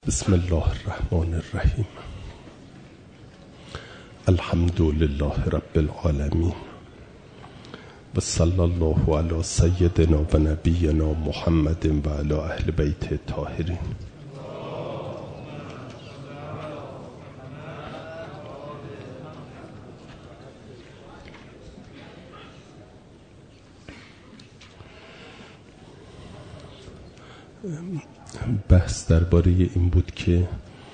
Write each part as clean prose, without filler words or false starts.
بسم الله الرحمن الرحیم. الحمد لله رب العالمین و صلی الله علی سیدنا و نبینا محمد و علی اهل بیت الطاهرین. بحث درباره این بود که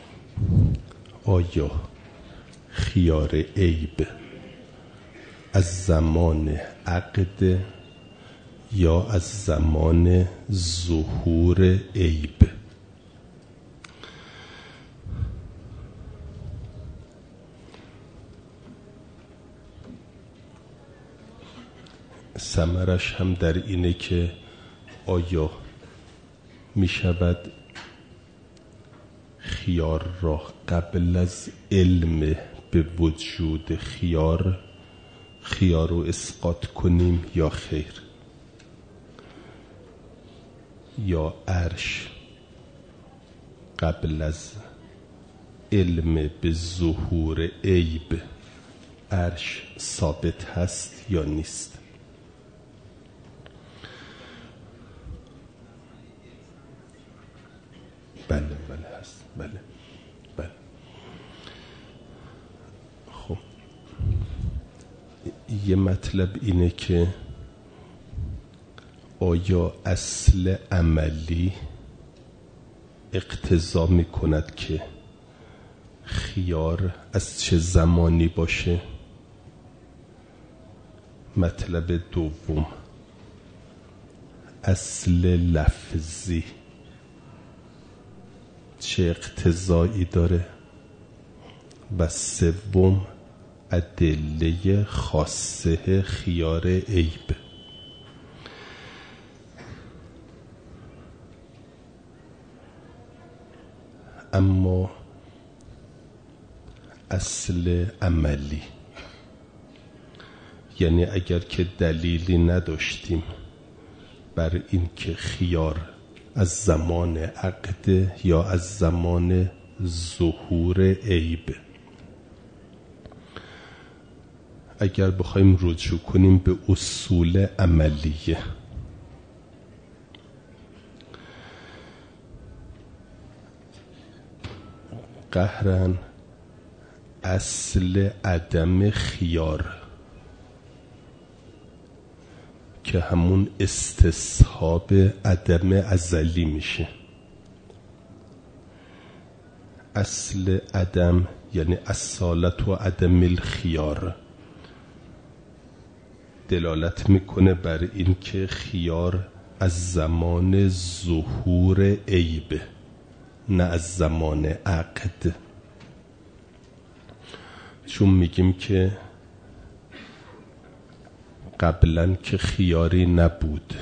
آیا خیار عیب از زمان عقد یا از زمان ظهور عیب؟ ثمرش هم در اینه که آیا می شود خیار را قبل از علم به وجود خیار رو اسقاط کنیم یا خیر، یا عرش قبل از علم به ظهور عیب عرش ثابت هست یا نیست؟ بله هست. بله. خب یه مطلب اینه که آیا اصل عملی اقتضا می کند که خیار از چه زمانی باشه؟ مطلب دوم، اصل لفظی چه اقتضایی داره؟ و سوم، ادله خاصه خیار عیب. اما اصل عملی، یعنی اگر که دلیلی نداشتیم بر این که خیار از زمان عقد یا از زمان ظهور عیب، اگر بخوایم رجوع کنیم به اصول عملیه، قهرن اصل عدم خیار که همون استصحاب عدم ازلی میشه. اصل عدم یعنی اصالت و عدم الخیار دلالت میکنه بر این که خیار از زمان ظهور عیب، نه از زمان عقد. چون میگیم که قبلا که خیاری نبود،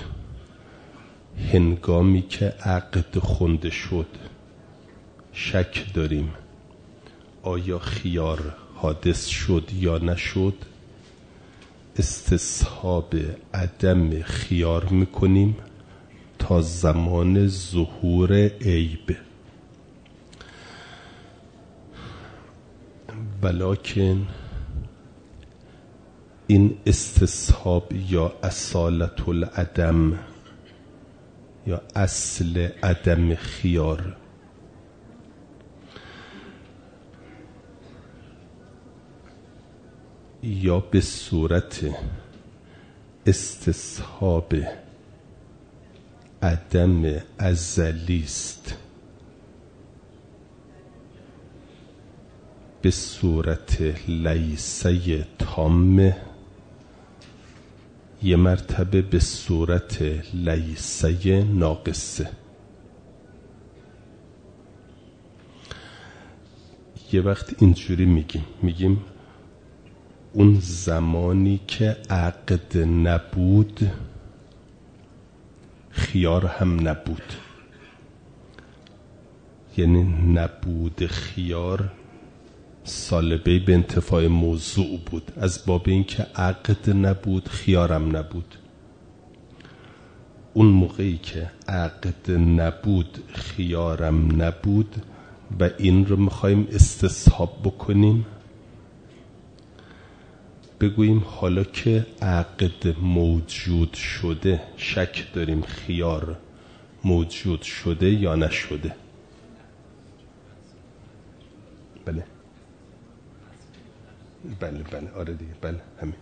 هنگامی که عقد خونده شد شک داریم آیا خیار حادث شد یا نشد، استصحاب عدم خیار میکنیم تا زمان ظهور عیب. ولکن این استصحاب یا اصالت العدم یا اصل عدم خیار یا به صورت استصحاب عدم ازلی است، به صورت لیسه تامه، یه مرتبه به صورت لیسه ناقصه. یه وقت اینجوری میگیم اون زمانی که عقد نبود خیار هم نبود، یعنی نبود خیار سالبه به انتفاع موضوع بود، از باب این که عقد نبود خیارم نبود. اون موقعی که عقد نبود خیارم نبود و این رو میخوایم استصحاب بکنیم، بگوییم حالا که عقد موجود شده، شک داریم خیار موجود شده یا نشده. بله بله بله آره دیگه، بله همین.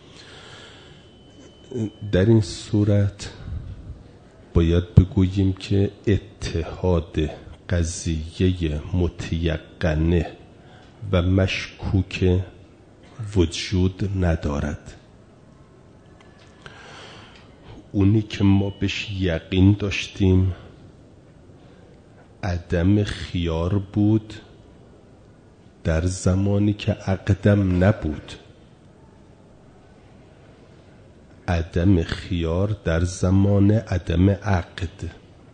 در این صورت باید بگوییم که اتحاد قضیه متیقنه و مشکوک وجود ندارد. اونی که ما بهش یقین داشتیم عدم خیار بود در زمانی که عقدم نبود، عدم خیار در زمان عدم عقد،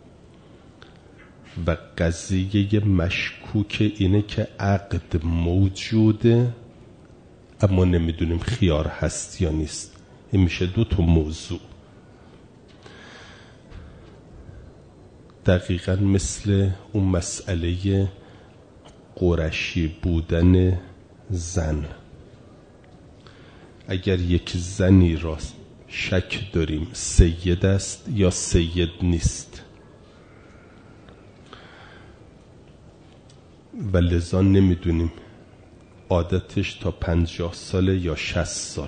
و قضیه مشکوک اینه که عقد موجوده اما نمیدونیم خیار هست یا نیست. این میشه دو تا موضوع. دقیقا مثل اون مسئله قرشی بودن زن. اگر یک زنی را شک داریم سید است یا سید نیست و لذا نمیدونیم عادتش تا 50 ساله یا 60 سال،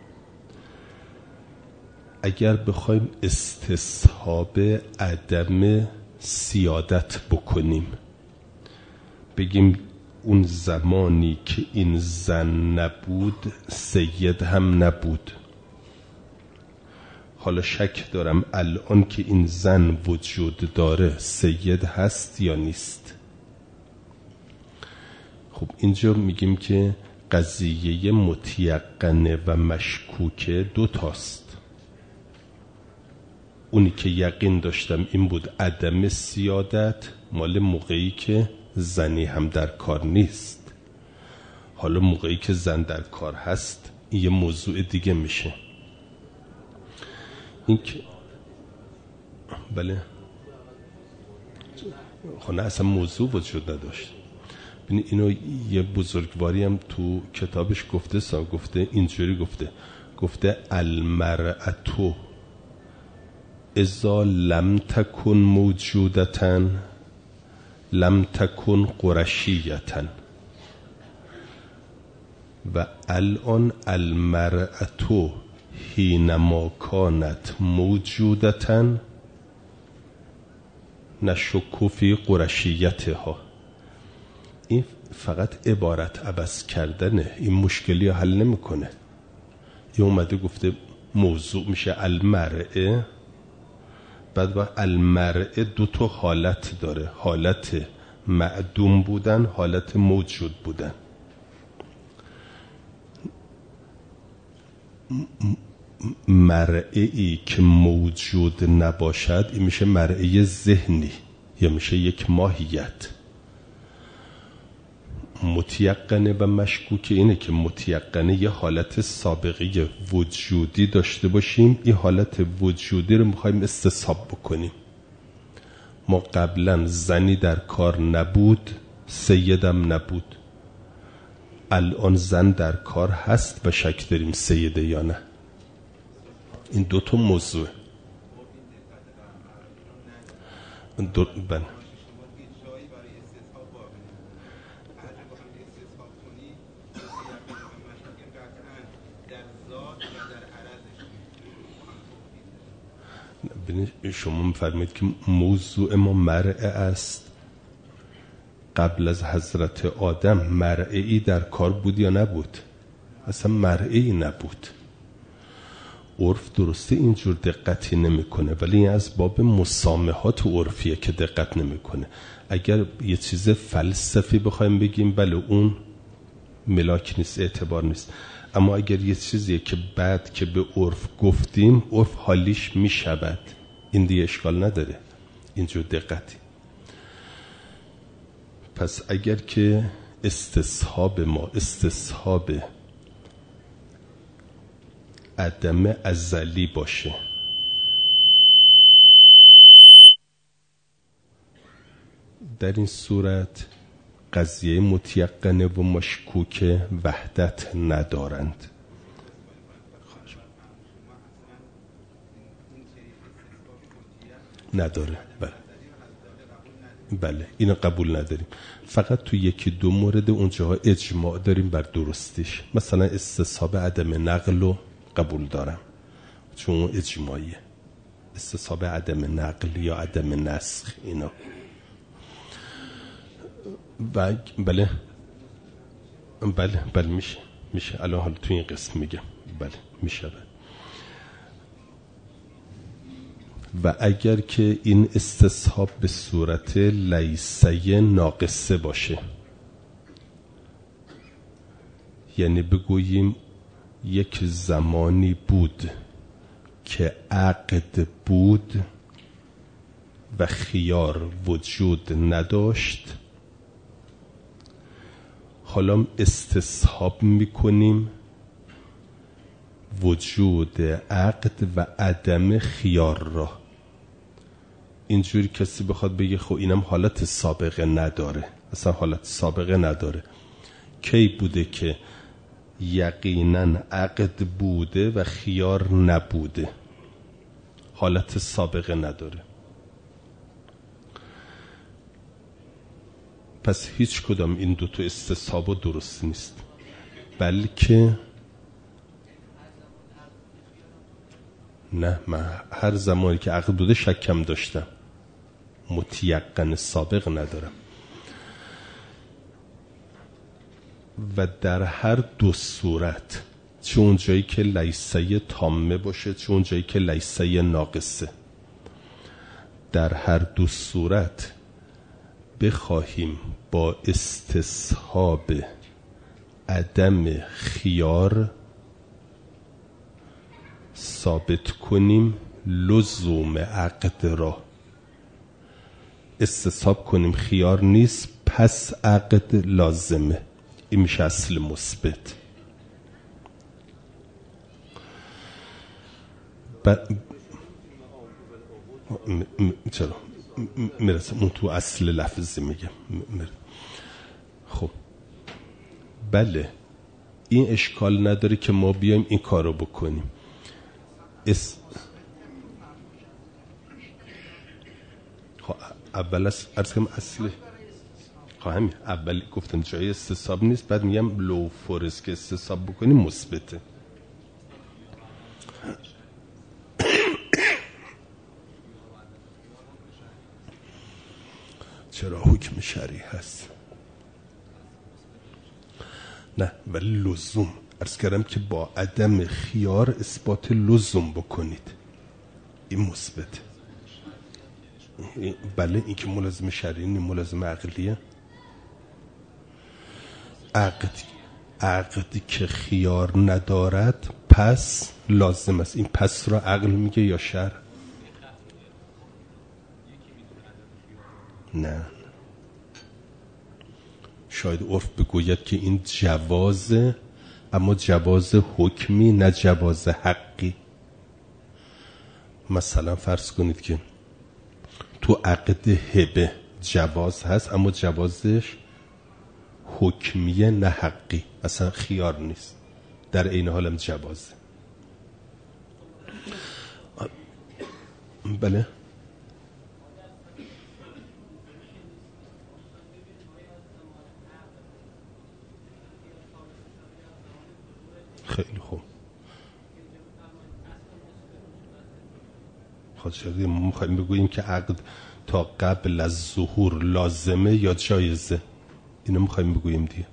اگر بخوایم استصحاب عدم سیادت بکنیم، بگیم اون زمانی که این زن نبود سید هم نبود، حالا شک دارم الان که این زن وجود داره سید هست یا نیست. خب اینجا میگیم که قضیه متیقنه و مشکوکه دو تاست. اونی که یقین داشتم این بود عدم سیادت، مال موقعی که زنی هم در کار نیست. حالا موقعی که زن در کار هست این یه موضوع دیگه میشه. این که بله خونه اصلا موضوع وجود نداشت. اینو یه بزرگواری هم تو کتابش گفته اینجوری گفته المرأة اذا لم تکن موجودتا لم تکن قرشیتا، و الان المرأة حینما کانت موجودتا نشک فی قرشیتها. این فقط عبارت عوض کردنه، این مشکلی رو حل نمیکنه. این اومده گفته موضوع میشه المرأة، بعد با المرأة دو تا حالت داره، حالت معدوم بودن، حالت موجود بودن. مرئی که موجود نباشد این میشه مرئی ذهنی یا میشه یک ماهیت. متیقنه و مشکوک اینه که متیقنه یه حالت سابقه وجودی داشته باشیم، این حالت وجودی رو میخوایم استصحاب بکنیم. ما قبلا زنی در کار نبود، سیدم نبود، الان زن در کار هست و شک داریم سیده یا نه. این دو تا موضوع شما می‌فرمایید که موضوع ما مرعه است. قبل از حضرت آدم مرعی در کار بود یا نبود؟ اصلا مرعی نبود. عرف درسته اینجور دقتی نمیکنه، ولی این از باب مسامحات عرفیه که دقت نمیکنه. اگر یه چیز فلسفی بخوایم بگیم بله اون ملاک نیست، اعتبار نیست، اما اگر یه چیزیه که بعد که به عرف گفتیم عرف حالیش میشود، این دیگه اشکال نداره اینجور دقتی. پس اگر که استصحاب ما استصحاب عدم ازلی باشه، در این صورت قضیه متیقنه و مشکوک وحدت ندارند. نداره. بله اینو قبول نداریم. فقط تو یکی دو مورد اونجاها اجماع داریم بر درستیش. مثلا استصحاب عدم نقل رو قبول دارم چون اون اجماعیه. استصحاب عدم نقل یا عدم نسخ اینا. و بله میشه الان حالا تو این قسم میگم بله میشه. و اگر که این استصحاب به صورت لیسه ناقصه باشه، یعنی بگوییم یک زمانی بود که عقد بود و خیار وجود نداشت، حالا استصحاب میکنیم وجود عقد و عدم خیار را. اینجوری کسی بخواد بگه خب اینم حالت سابقه نداره، اصلا حالت سابقه نداره. کی بوده که یقینا عقد بوده و خیار نبوده؟ حالت سابقه نداره. پس هیچ کدام این دوتا استصحاب درست نیست، بلکه نه، من هر زمانی که عقد بوده شکم داشتم، متیقن سابق ندارم. و در هر دو صورت، چه اون جایی که لیسه تامه باشه چه اون جایی که لیسه ناقصه، در هر دو صورت بخواهیم با استصحاب عدم خیار ثابت کنیم لزوم عقد را، استصحاب کنیم خیار نیست پس عقد لازمه، این میشه اصل مثبت. چرا میرسم اون تو اصل لفظی میگم. خب بله این اشکال نداره که ما بیایم این کارو بکنیم. خب اول عرض کنم اصل همین اول گفتم جای استصحاب نیست، بعد میگم لو فورس که استصحاب بکنیم مثبته. چرا حکم شرعی هست؟ نه ولی لزوم عرض کردم که با عدم خیار اثبات لزوم بکنید، این مثبت. بله این که ملازم شرعی نیست، ملازم عقلیه. عقدی که خیار ندارد پس لازم است. این پس را عقل میگه یا شرع؟ نه، شاید عرف بگوید که این جوازه، اما جواز حکمی نه جواز حقی. مثلا فرض کنید که تو عقد هبه جواز هست اما جوازش حکمیه نه حقی، اصلا خیار نیست، در این حالم جوازه. بله خیلی خوب. خواهد ما میخواییم بگوییم که عقد تا قبل از ظهور لازمه یا جایزه، اینو میخواییم بگوییم دیگه.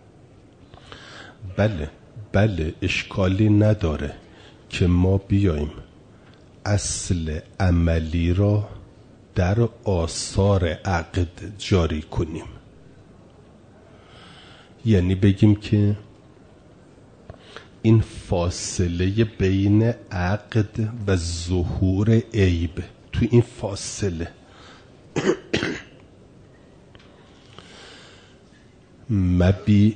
بله اشکالی نداره که ما بیایم اصل عملی را در آثار عقد جاری کنیم، یعنی بگیم که این فاصله بین عقد و ظهور عیب، تو این فاصله مبیع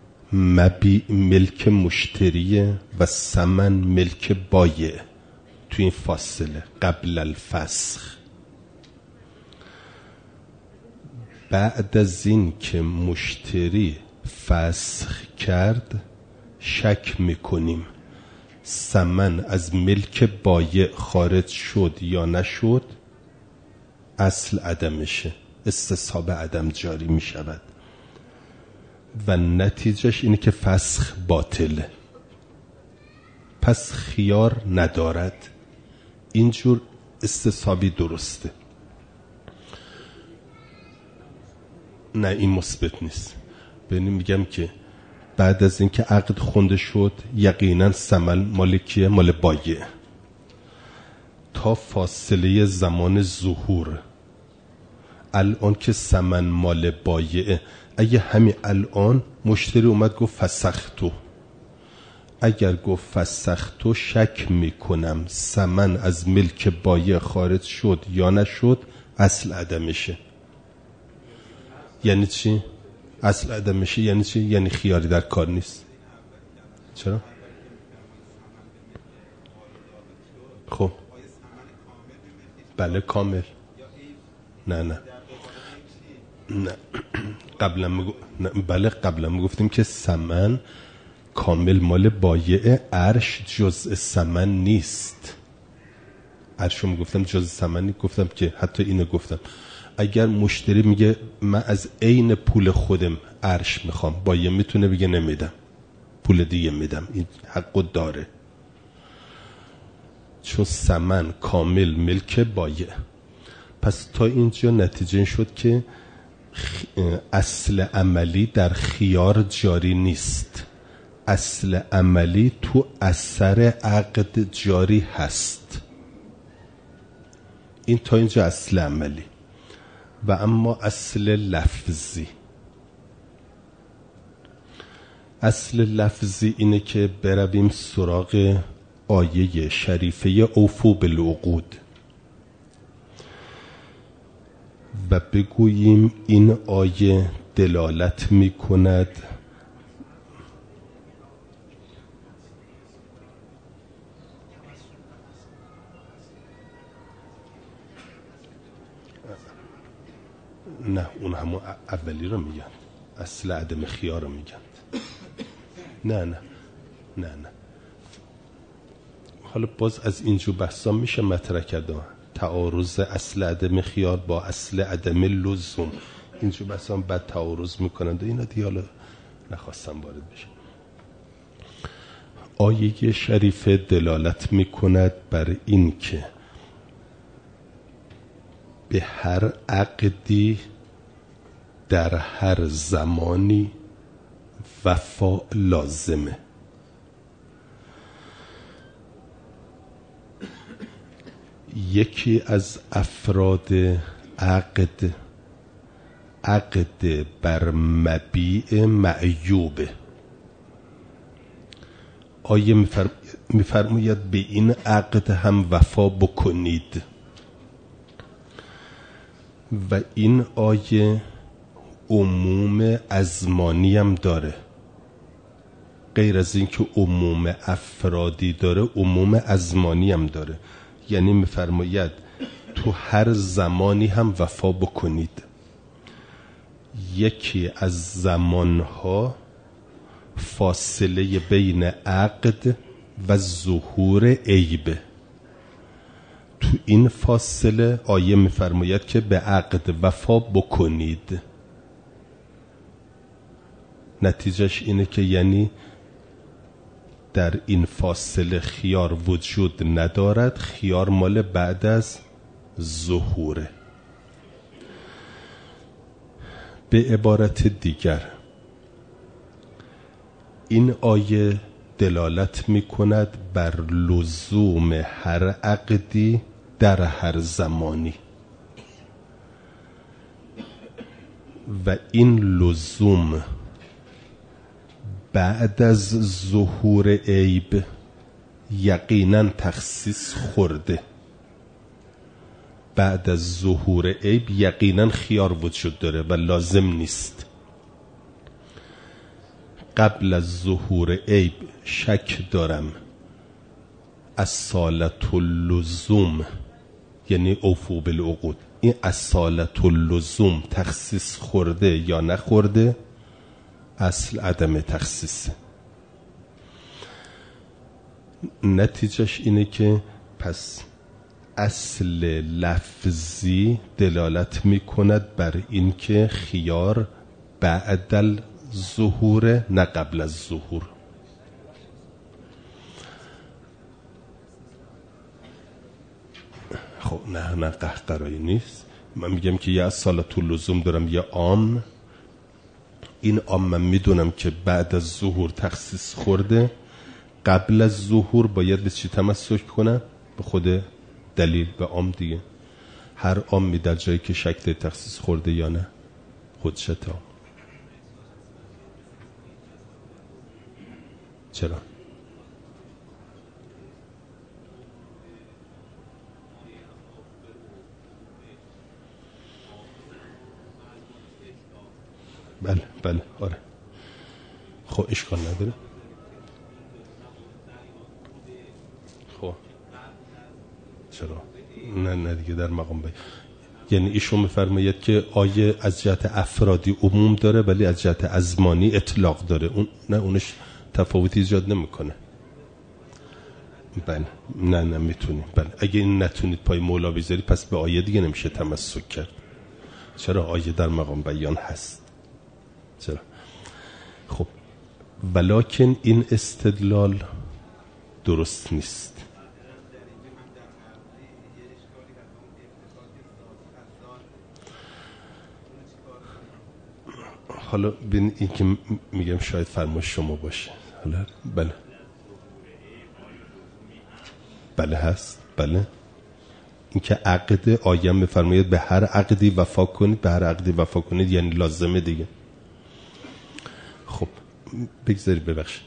ملک مشتریه و ثمن ملک بایع، تو این فاصله قبل الفسخ. بعد از این که مشتری فسخ کرد شک میکنیم ثمن از ملک بایع خارج شد یا نشد، اصل عدمشه، استصحاب عدم جاری میشود و نتیجهش اینه که فسخ باطله، پس خیار ندارد. اینجور استصحابی درسته. نه این مثبت نیست. ببینیم میگم که بعد از اینکه عقد خونده شد یقینا ثمن مال کیه؟ مال بایع. تا فاصله زمان ظهور، الان که ثمن مال بایع، اگه همین الان مشتری اومد گفت فسختو، اگر گفت فسختو شک میکنم ثمن از ملک بایع خارج شد یا نشد، اصل عدمشه. یعنی چی؟ اصل عدمشه یعنی چی؟ یعنی خیاری در کار نیست. چرا؟ خب بله کامل. نه قبلا میگفتیم که ثمن کامل مال بایع، عرش جزء ثمن نیست. عرشو میگفتم جزء ثمن، گفتم که حتی اینو گفتم اگر مشتری میگه من از عین پول خودم عرش میخوام، بایع میتونه بگه نمیدم، پول دیگه میدم، این حقو داره، چون ثمن کامل ملک بایع. پس تا اینجا نتیجه شد که اصل عملی در خیار جاری نیست، اصل عملی تو اثر عقد جاری هست. این تا اینجا اصل عملی. و اما اصل لفظی، اصل لفظی اینه که برویم سراغ آیه شریفه اوفوا بالعقود و بگوییم این آیه دلالت می کند نه اون همون اولی رو میگن، اصل عدم خیار رو میگن. نه حالا باز از اینجور بحثا میشه مطرح کرده، تعارض اصل عدم خیار با اصل عدم لزوم، اینجور بحثا هم بعد تعارض میکنند، اینا دیگه حالا نخواستم وارد بشه. آیه شریفه دلالت میکند بر این که به هر عقدی در هر زمانی وفا لازمه. یکی از افراد عقد بر مبیع معیوبه. آیه میفرماید به این عقد هم وفا بکنید و این آیه عموم ازمانی هم داره، غیر از این که عموم افرادی داره عموم ازمانی هم داره. یعنی میفرماید تو هر زمانی هم وفا بکنید. یکی از زمانها فاصله بین عقد و ظهور عیبه. تو این فاصله آیه میفرماید که به عقد وفا بکنید. نتیجهش اینه که یعنی در این فاصله خیار وجود ندارد، خیار مال بعد از ظهوره. به عبارت دیگر این آیه دلالت می کند بر لزوم هر عقدی در هر زمانی و این لزوم بعد از ظهور عیب یقینا تخصیص خورده. بعد از ظهور عیب یقینا خیار وجود داره و لازم نیست. قبل از ظهور عیب شک دارم اصالت اللزوم یعنی اوفوا بالعقود این اصالت اللزوم تخصیص خورده یا نخورده، اصل عدم تخصیصه. نتیجهش اینه که پس اصل لفظی دلالت میکند بر این که خیار بعد الظهور نه قبل از ظهور. خب نه قهقرایی نیست. من میگم که یه اصالت اللزوم دارم، یه عام. این عام من میدونم که بعد از ظهور تخصیص خورده، قبل از ظهور باید به چی تمسک کنم؟ به خود دلیل، به عام دیگه. هر عامی در جایی که شک داره تخصیص خورده یا نه، خودشت عام. چرا؟ بله آره. خب اشکال نداره. خب چرا؟ نه دیگه در مقام یعنی ایشون میفرماید که آیه از جهت افرادی عموم داره ولی از جهت ازمانی اطلاق داره. اون نه، اونش تفاوتی ایجاد نمیکنه. بله نه میتونیم. بله اگه این نتونید پای مولا بذاری پس به آیه دیگه نمیشه تمسک کرد. چرا؟ آیه در مقام بیان هست. چرا؟ خب ولکن این استدلال درست نیست. حالا ببین این که میگم شاید فرمایش شما باشه. حالا بله هست. بله این که عقد آیه میفرماید به هر عقدی وفا کنید، به هر عقدی وفا کنید یعنی لازمه دیگه. خب بگذارید ببخشید.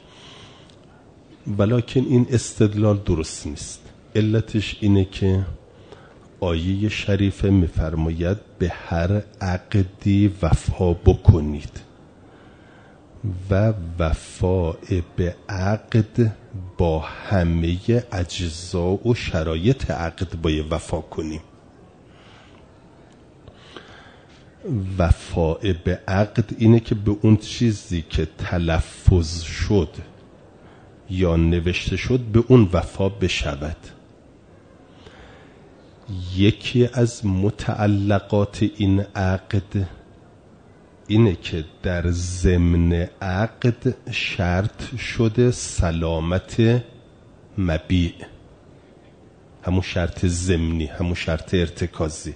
ولکن این استدلال درست نیست. علتش اینه که آیه شریفه میفرماید به هر عقدی وفا بکنید و وفا به عقد با همه اجزا و شرایط عقد باید وفا کنیم. وفا به عقد اینه که به اون چیزی که تلفظ شد یا نوشته شد به اون وفا بشود. یکی از متعلقات این عقد اینه که در ضمن عقد شرط شده سلامت مبیع، همون شرط ضمنی، همون شرط ارتکازی.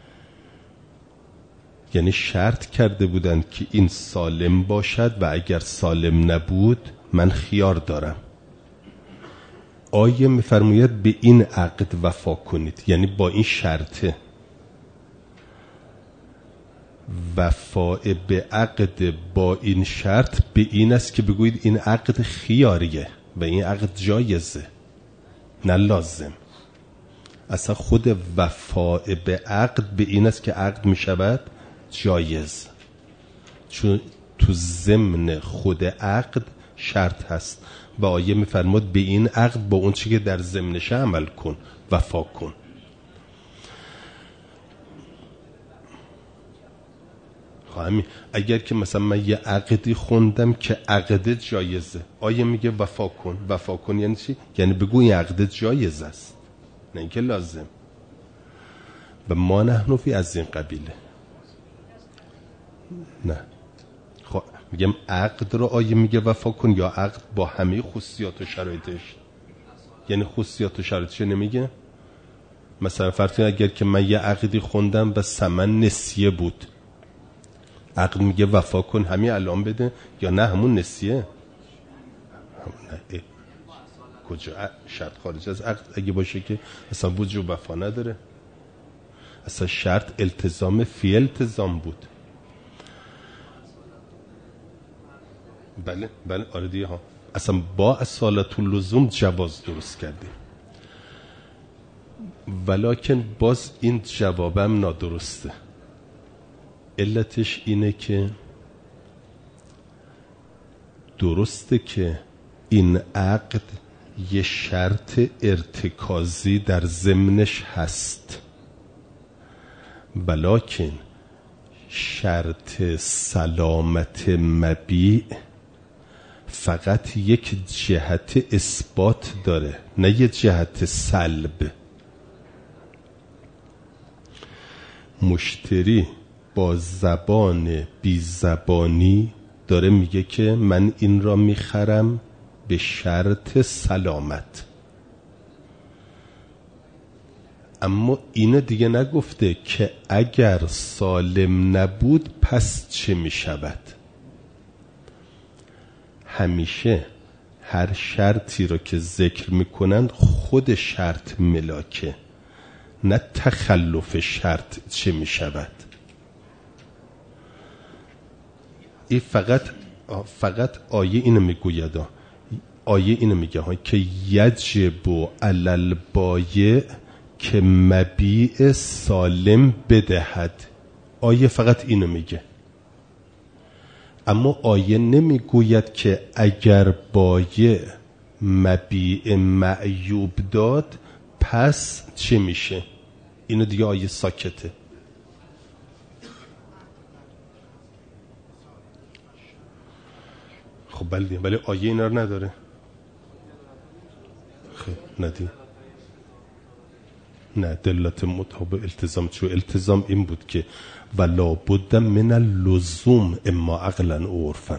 یعنی شرط کرده بودن که این سالم باشد و اگر سالم نبود من خیار دارم. آیه میفرماید به این عقد وفا کنید، یعنی با این شرطه. وفا به عقد با این شرط به این است که بگویید این عقد خیاریه و این عقد جایزه نه لازم. اصلا خود وفا به عقد به این است که عقد می شود جایز، چون تو ضمن خود عقد شرط هست و آیه می فرمود به این عقد با اون چی که در ضمنش عمل کن، وفا کن. همین اگر که مثلا من یه عقدی خوندم که عقد جایزه، آیه میگه وفا کن. وفا کن یعنی چی؟ یعنی بگو این عقد جایز است نه اینکه لازم. و ما نحن فی از این قبیله. نه خب میگم عقد رو آیه میگه وفا کن یا عقد با همه خصوصیات و شرایطش؟ یعنی خصوصیات و شرایطش نمیگه؟ مثلا فرض کن اگر که من یه عقدی خوندم و ثمن نسیه بود، عقد میگه وفا کن همین الان بده یا نه همون نسیه؟ نه کجا شرط خارج از عقد اگه باشه که اصلا وجوب وفا نداره. اصلا شرط التزام فی التزام بود. بله آره دیگه ها. اصلا با اصالت اللزوم جواز درست کردیم، ولکن باز این جوابم نادرسته. علتش اینه که درسته که این عقد یه شرط ارتکازی در ضمنش هست، ولکن شرط سلامت مبیع فقط یک جهت اثبات داره، نه یک جهت سلب. مشتری با زبان بی زبانی داره میگه که من این را میخرم به شرط سلامت، اما اینو دیگه نگفته که اگر سالم نبود پس چه میشود. همیشه هر شرطی رو که ذکر میکنند خود شرط ملاکه، نه تخلف شرط چه میشود. این فقط آیه اینو میگوید، آیه اینو میگه که یجب علی البایع که مبیع سالم بدهد. آیه فقط اینو میگه، اما آیه نمیگوید که اگر بایع مبیع معیوب داد پس چه میشه. اینو دیگه آیه ساکته. خب بله، ولی آیه اینا رو نداره. خب ندی، نه دلالت مطابق التزام. چون التزام این بود که ولا بد من اللزوم اما عقلا و عرفا.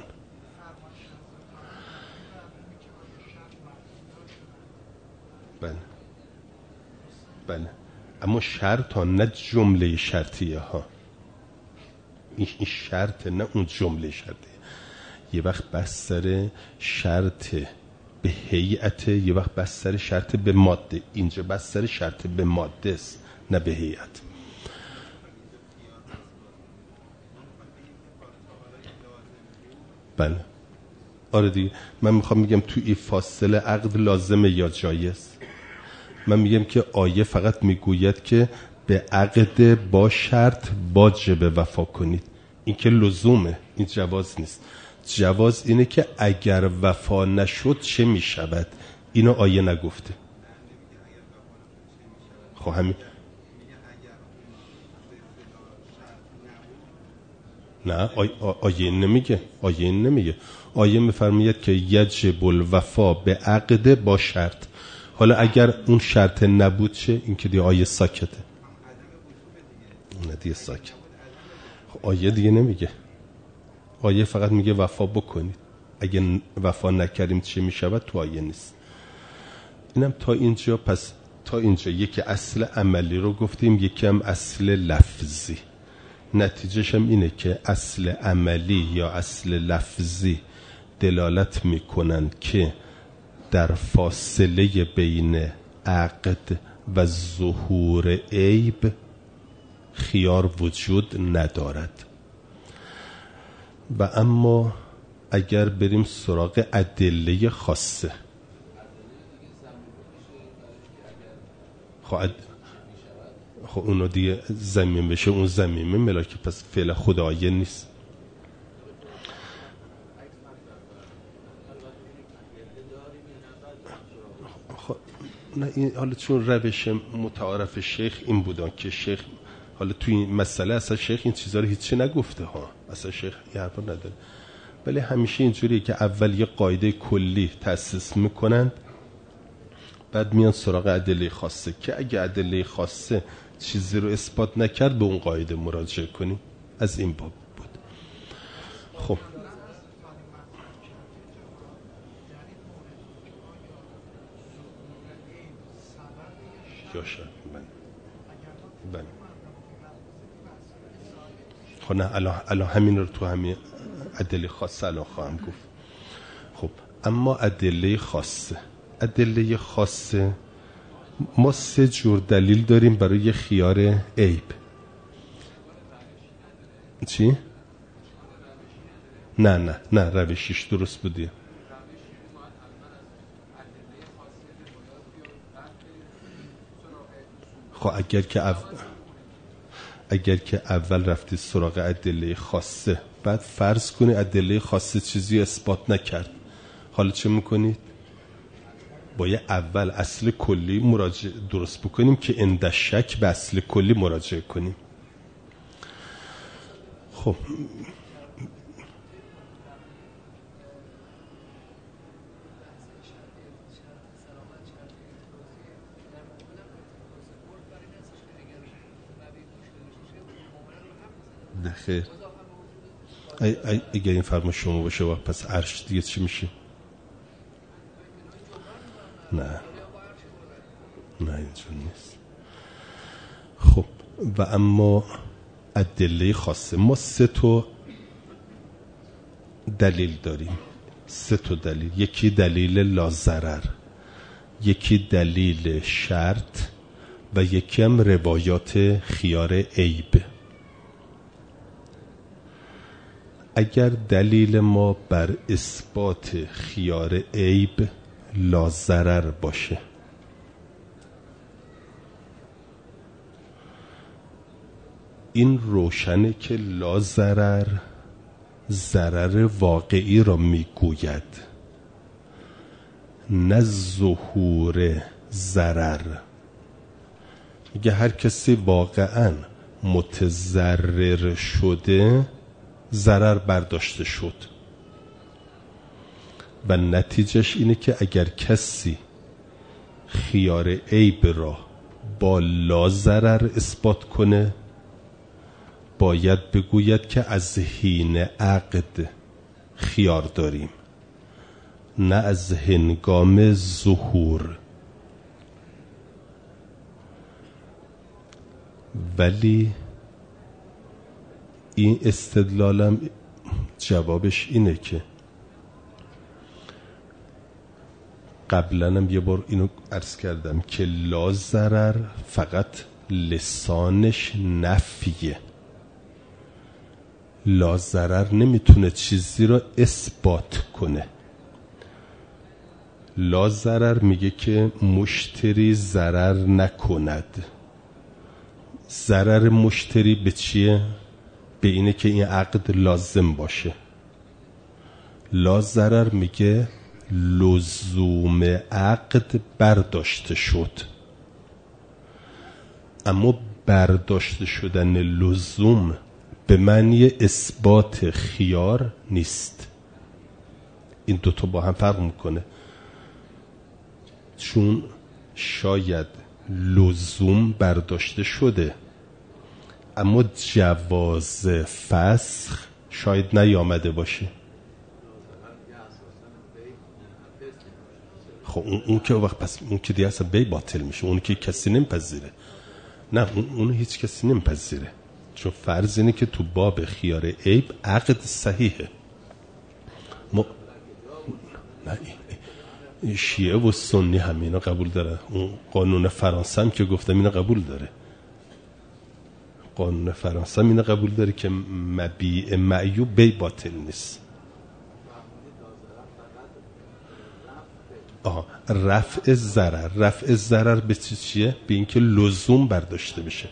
بله بله، اما شرط ها، نه جمله شرطیه ها. این شرط، نه اون جمله شرطیه. یه وقت بس سر شرط به هیئت، یه وقت بس سر شرط به ماده. اینجا بس سر شرط به ماده است، نه به هیئت. بله آره دیگه. من میخوام میگم تو این فاصله عقد لازمه یا جایز. من میگم که آیه فقط میگوید که به عقد با شرط واجب وفا کنید. این که لزومه، این جواز نیست. جواز اینه که اگر وفا نشد چه میشود. اینو آیه نگفته. خب همین. نه آیه نمیگه. آیه نمیگه. آیه میفرماید که یجب الوفا به عقد با شرط. حالا اگر اون شرط نبود چه؟ این که دیگه آیه ساکته. نه دیگه ساکت. خب آیه دیگه نمیگه. آیه فقط میگه وفا بکنید. اگه وفا نکردیم چه میشود؟ تو آیه نیست. اینم تا اینجا. پس تا اینجا یکی اصل عملی رو گفتیم، یکی هم اصل لفظی. نتیجهش هم اینه که اصل عملی یا اصل لفظی دلالت میکنن که در فاصله بین عقد و ظهور عیب خیار وجود ندارد. و اما اگر بریم سراغ ادله خاصه، خب اونو دیگه زمین بشه، اون زمینه ملاکه، پس فعل خدایه نیست. خب نه این حالا چون روش متعارف شیخ این بودن که شیخ حالا توی این مسئله اصلا شیخ این چیزا رو هیچی نگفته ها، اصلا شیخ این حرفا نداره. ولی همیشه اینجوریه که اول یه قاعده کلی تأسیس میکنن، بعد میان سراغ ادله خاصه که اگه ادله خاصه چیزی رو اثبات نکرد به اون قاعده مراجعه کنیم. از این باب بود. خب یاشا بله. خب نه الان همین رو تو همین ادله خاصه الان خواهم گفت. خب اما ادله خاصه ما 3 جور دلیل داریم برای خیار عیب. چی؟ نه روشیش درست بودی. خب اگر که اول رفتی سراغ ادله خاصه، بعد فرض کنی ادله خاصه چیزی اثبات نکرد، حالا چه میکنید؟ باید اول اصل کلی مراجعه درست بکنیم که اند شک به اصل کلی مراجعه کنیم. خب نخیر اگر این فرما شما باشه و پس عرش دیگه چی میشه؟ نه اینجور نیست. خب و اما ادله خاصه، ما 3 دلیل داریم، 3 دلیل. یکی دلیل لازرر، یکی دلیل شرط و یکی هم روایات خیار عیب. اگر دلیل ما بر اثبات خیار عیب لازرر باشه، این روشنه که لازرر ضرر واقعی را میگوید، نه ظهور ضرر. میگه هر کسی واقعا متضرر شده ضرر برداشته شد و نتیجهش اینه که اگر کسی خیار عیب را با لازرر اثبات کنه باید بگوید که از حین عقد خیار داریم، نه از هنگام ظهور. ولی این استدلالم جوابش اینه که قبلنم یه بار اینو عرض کردم که لا ضرر فقط لسانش نفیه، لا ضرر نمیتونه چیزی را اثبات کنه. لا ضرر میگه که مشتری ضرر نکند. ضرر مشتری به چیه؟ به اینه که این عقد لازم باشه. لا ضرر میگه لزوم عقد برداشته شد، اما برداشته شدن لزوم به معنی اثبات خیار نیست. این دوتا با هم فرق میکنه، چون شاید لزوم برداشته شده اما جواز فسخ شاید نیامده باشه. خب اون که وقت پس اون که دیگه اصلا بی باطل میشه، اون که کسی نمیپذیره. نه اون هیچ کسی نمیپذیره، چون فرض اینه که تو باب خیار عیب عقد صحیحه. نه شیعه و سنی هم اینا قبول داره. اون قانون فرانسه هم که گفتم اینا قبول داره. قانون فرانسه هم اینا قبول داره که مبیع معیوب بی باطل نیست. رفع ضرر به چیه؟ به اینکه لزوم برداشته بشه.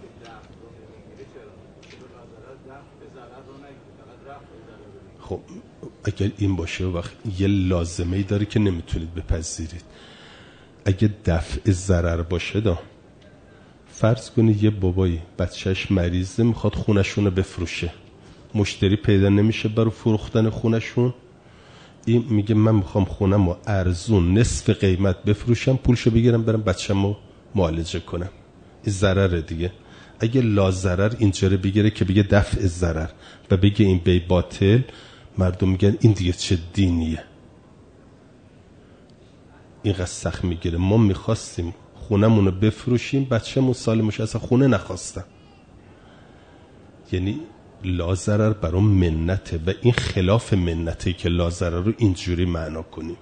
خب اگر این باشه وقت یه لازمه‌ای داره که نمیتونید بپذیرید. اگه دفع ضرر باشه فرض کنید یه بابایی بچهش مریضه میخواد خونشون رو بفروشه، مشتری پیدا نمیشه برای فروختن خونشون. این میگه من میخوام خونم رو ارزون نصف قیمت بفروشم، پولشو بگیرم برم بچه‌مو معالجه کنم. این ضرره دیگه. اگه لا ضرر اینجوری بگیره که بگه دفع ضرر و بگه این بی باطل، مردم میگن این دیگه چه دینیه، اینقدر سخت میگیره. ما میخواستیم خونمونو بفروشیم، بچه‌مون سالمش اصلا خونه نخواستن. یعنی لا ضرر برام منته و این خلاف منته که لا ضرر رو اینجوری معنا کنیم.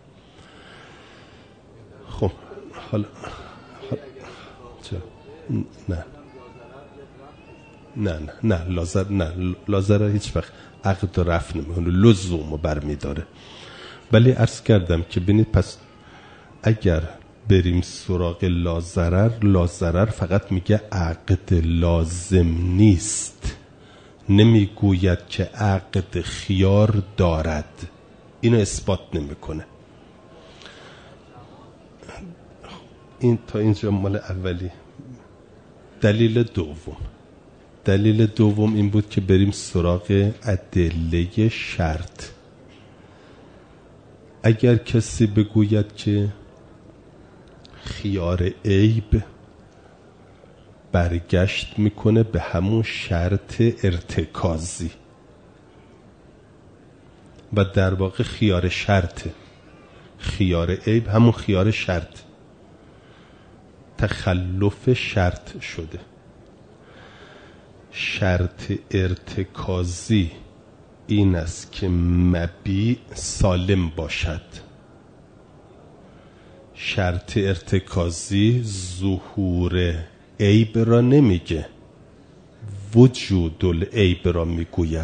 خب حالا نه لا ضرر هیچ وقت عقد رو رفع نمیکنه، لزوم رو برمیداره. ولی عرض کردم که ببینید پس اگر بریم سراغ لا ضرر فقط میگه عقد لازم نیست، نمیگوید که عقد خیار دارد. اینو اثبات نمیکنه. این تا اینجا مال اولی. دلیل دوم، دلیل دوم این بود که بریم سراغ ادله شرط. اگر کسی بگوید که خیار عیب برگشت میکنه به همون شرط ارتکازی و در واقع خیار شرطه، خیار عیب همون خیار شرط، تخلف شرط شده. شرط ارتکازی این است که مبیع سالم باشد. شرط ارتکازی ظهور عیب را نمیگه، وجود العیب را میگوید.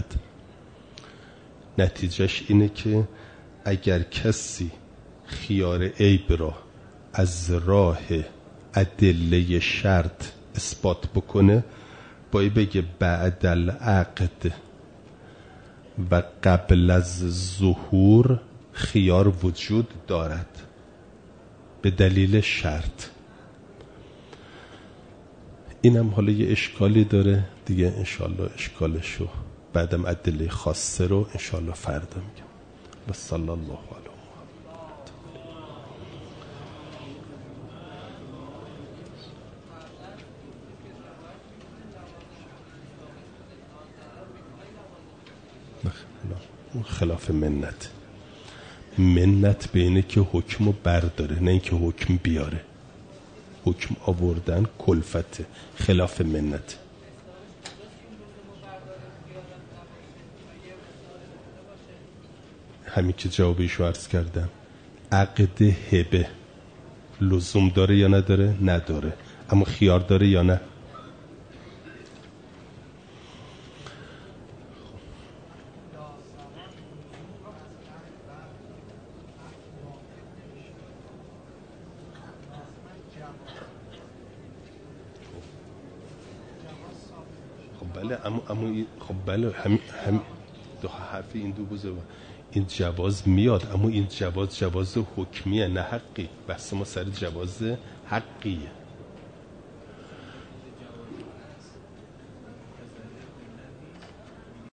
نتیجهش اینه که اگر کسی خیار عیب را از راه ادله شرط اثبات بکنه، باید بگه بعد العقد و قبل از ظهور خیار وجود دارد به دلیل شرط. اینم حالا یه اشکالی داره دیگه، انشالله اشکالشو بعدم ادله خاصه رو انشالله فردا میگم. و صلی الله علیه خلاف منت. منت به اینه که حکم رو برداره، نه اینکه حکم بیاره. حکم آوردن کلفته، خلاف منت. همین که جوابیشو عرض کردم. عقد هبه لزوم داره یا نداره؟ نداره. اما خیار داره یا نه؟ خب بله همین دو حرف این دو بزرگ این جواز میاد، اما این جواز حکمیه نه حقی. بحث ما سر جواز حقیه.